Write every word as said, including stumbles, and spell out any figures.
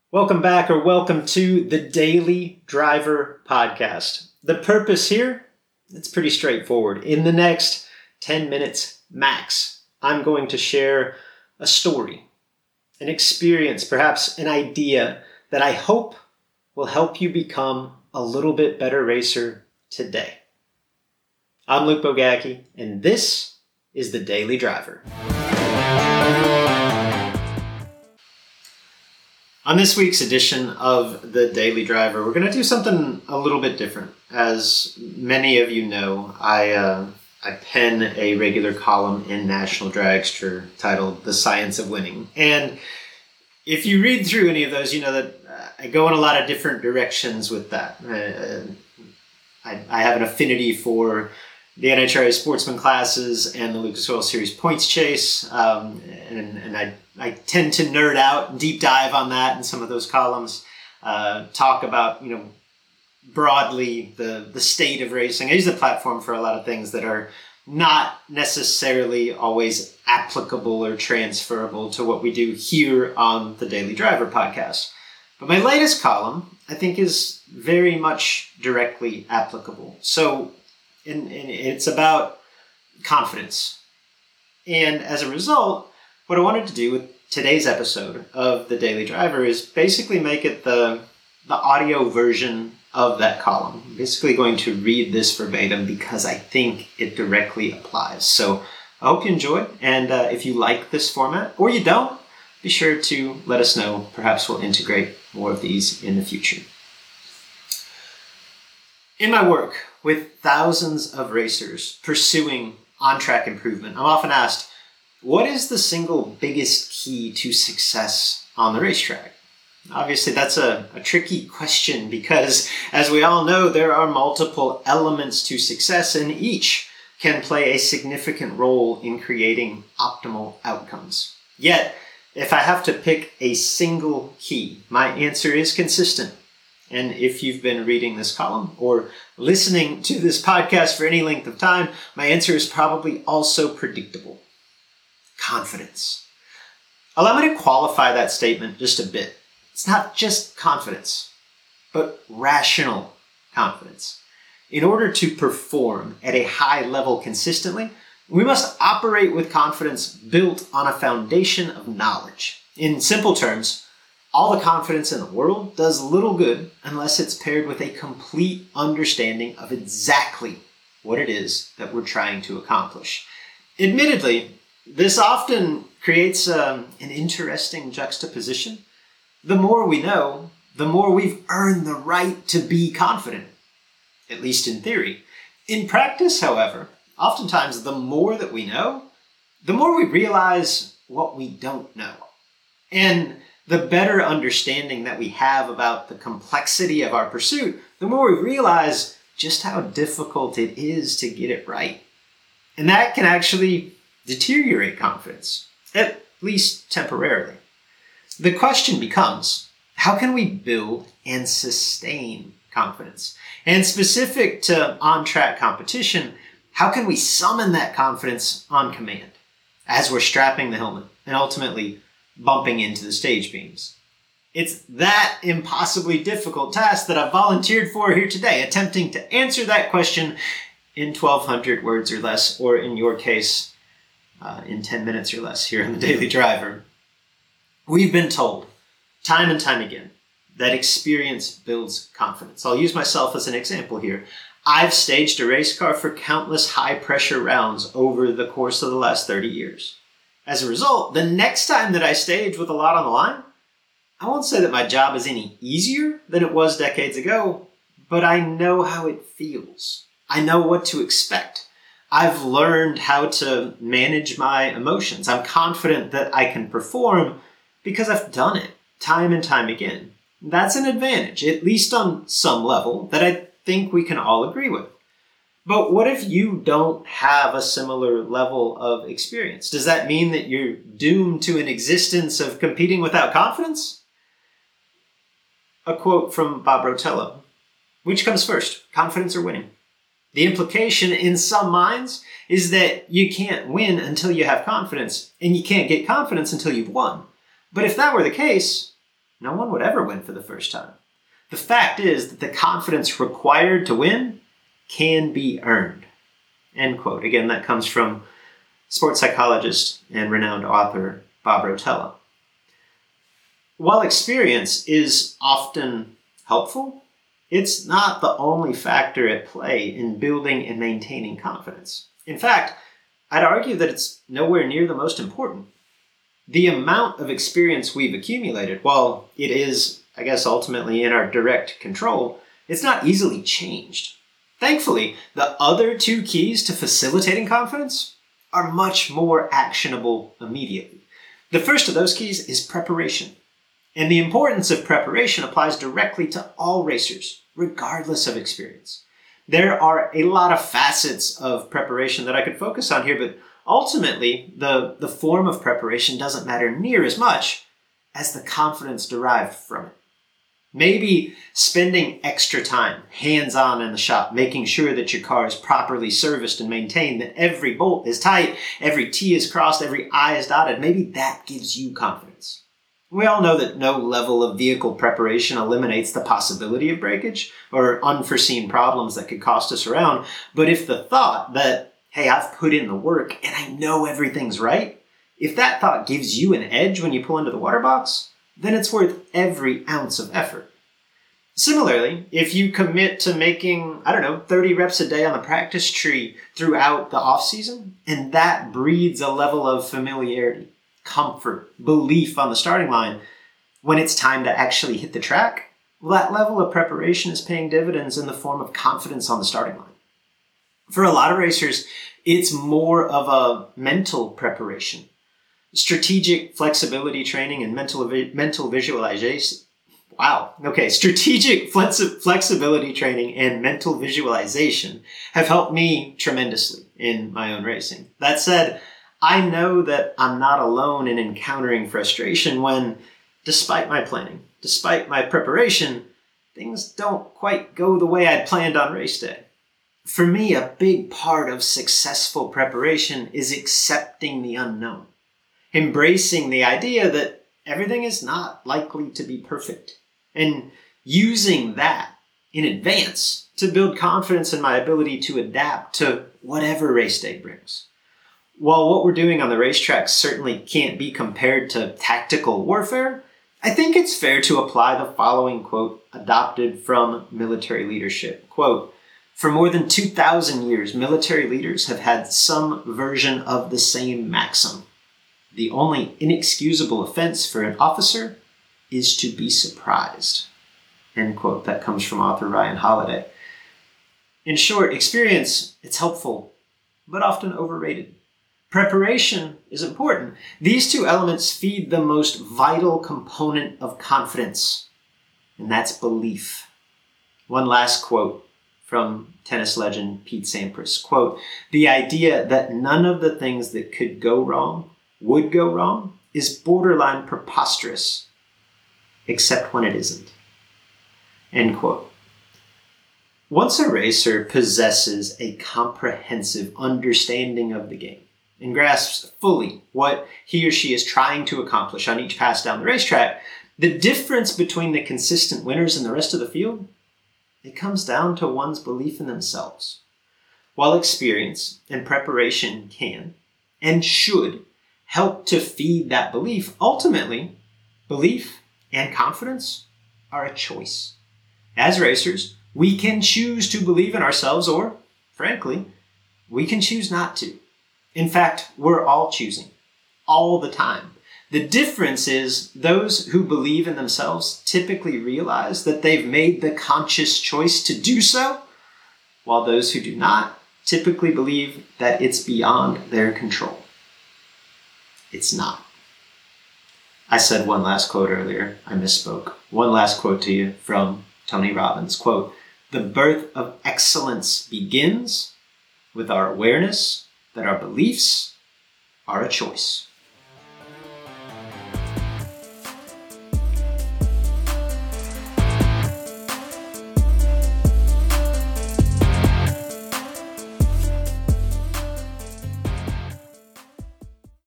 Welcome back or welcome to the Daily Driver Podcast. The purpose here, it's pretty straightforward. In the next ten minutes max, I'm going to share a story, an experience, perhaps an idea that I hope will help you become a little bit better racer today. I'm Luke Bogacki, and this is the Daily Driver. On this week's edition of the Daily Driver, we're going to do something a little bit different. As many of you know, I uh, I pen a regular column in National Dragster titled The Science of Winning. And if you read through any of those, you know that I go in a lot of different directions with that. Uh, I, I have an affinity for the N H R A Sportsman classes and the Lucas Oil Series Points Chase, um, and, and I I tend to nerd out and deep dive on that in some of those columns, uh, talk about, you know, broadly the, the state of racing. I use the platform for a lot of things that are not necessarily always applicable or transferable to what we do here on the Daily Driver podcast. But my latest column, I think, is very much directly applicable. So and, and it's about confidence. And as a result, what I wanted to do with today's episode of the Daily Driver is basically make it the, the audio version of that column. I'm basically going to read this verbatim because I think it directly applies. So I hope you enjoy, and uh, if you like this format, or you don't, be sure to let us know. Perhaps we'll integrate more of these in the future. In my work with thousands of racers pursuing on-track improvement, I'm often asked, what is the single biggest key to success on the racetrack? Obviously, that's a, a tricky question because, as we all know, there are multiple elements to success, and each can play a significant role in creating optimal outcomes. Yet, if I have to pick a single key, my answer is consistent. And if you've been reading this column or listening to this podcast for any length of time, my answer is probably also predictable. Confidence. Allow me to qualify that statement just a bit. It's not just confidence, but rational confidence. In order to perform at a high level consistently, we must operate with confidence built on a foundation of knowledge. In simple terms, all the confidence in the world does little good unless it's paired with a complete understanding of exactly what it is that we're trying to accomplish. Admittedly, this often creates um, an interesting juxtaposition. The more we know, the more we've earned the right to be confident, at least in theory. In practice, however, oftentimes the more that we know, the more we realize what we don't know. And the better understanding that we have about the complexity of our pursuit, the more we realize just how difficult it is to get it right. And that can actually deteriorate confidence, at least temporarily. The question becomes, how can we build and sustain confidence? And specific to on-track competition, how can we summon that confidence on command as we're strapping the helmet and ultimately bumping into the stage beams? It's that impossibly difficult task that I've volunteered for here today, attempting to answer that question in twelve hundred words or less, or in your case, Uh, in ten minutes or less here on the Daily Driver. We've been told time and time again that experience builds confidence. I'll use myself as an example here. I've staged a race car for countless high-pressure rounds over the course of the last thirty years. As a result, the next time that I stage with a lot on the line, I won't say that my job is any easier than it was decades ago, but I know how it feels. I know what to expect. I've learned how to manage my emotions. I'm confident that I can perform because I've done it time and time again. That's an advantage, at least on some level, that I think we can all agree with. But what if you don't have a similar level of experience? Does that mean that you're doomed to an existence of competing without confidence? A quote from Bob Rotella. Which comes first, confidence or winning? The implication in some minds is that you can't win until you have confidence, and you can't get confidence until you've won. But if that were the case, no one would ever win for the first time. The fact is that the confidence required to win can be earned. End quote. Again, that comes from sports psychologist and renowned author Bob Rotella. While experience is often helpful, it's not the only factor at play in building and maintaining confidence. In fact, I'd argue that it's nowhere near the most important. The amount of experience we've accumulated, while it is, I guess, ultimately in our direct control, it's not easily changed. Thankfully, the other two keys to facilitating confidence are much more actionable immediately. The first of those keys is preparation. And the importance of preparation applies directly to all racers, regardless of experience. There are a lot of facets of preparation that I could focus on here, but ultimately, the, the form of preparation doesn't matter near as much as the confidence derived from it. Maybe spending extra time hands-on in the shop, making sure that your car is properly serviced and maintained, that every bolt is tight, every T is crossed, every I is dotted. Maybe that gives you confidence. We all know that no level of vehicle preparation eliminates the possibility of breakage or unforeseen problems that could cost us around. But if the thought that, hey, I've put in the work and I know everything's right, if that thought gives you an edge when you pull into the water box, then it's worth every ounce of effort. Similarly, if you commit to making, I don't know, thirty reps a day on the practice tree throughout the off season, and that breeds a level of familiarity, comfort, belief on the starting line, when it's time to actually hit the track, well, that level of preparation is paying dividends in the form of confidence on the starting line. For a lot of racers, it's more of a mental preparation. Strategic flexibility training and mental mental visualization. Wow. Okay. Strategic flexi- flexibility training and mental visualization have helped me tremendously in my own racing. That said, I know that I'm not alone in encountering frustration when, despite my planning, despite my preparation, things don't quite go the way I'd planned on race day. For me, a big part of successful preparation is accepting the unknown. Embracing the idea that everything is not likely to be perfect, and using that in advance to build confidence in my ability to adapt to whatever race day brings. While what we're doing on the racetrack certainly can't be compared to tactical warfare, I think it's fair to apply the following quote adopted from military leadership. Quote, "For more than two thousand years, military leaders have had some version of the same maxim. The only inexcusable offense for an officer is to be surprised." End quote. That comes from author Ryan Holiday. In short, experience, it's helpful, but often overrated. Preparation is important. These two elements feed the most vital component of confidence, and that's belief. One last quote from tennis legend Pete Sampras. Quote, "The idea that none of the things that could go wrong would go wrong is borderline preposterous, except when it isn't." End quote. Once a racer possesses a comprehensive understanding of the game and grasps fully what he or she is trying to accomplish on each pass down the racetrack, the difference between the consistent winners and the rest of the field, it comes down to one's belief in themselves. While experience and preparation can and should help to feed that belief, ultimately, belief and confidence are a choice. As racers, we can choose to believe in ourselves or, frankly, we can choose not to. In fact, we're all choosing, all the time. The difference is those who believe in themselves typically realize that they've made the conscious choice to do so, while those who do not typically believe that it's beyond their control. It's not. I said one last quote earlier. I misspoke. One last quote to you from Tony Robbins. Quote, "The birth of excellence begins with our awareness that our beliefs are a choice."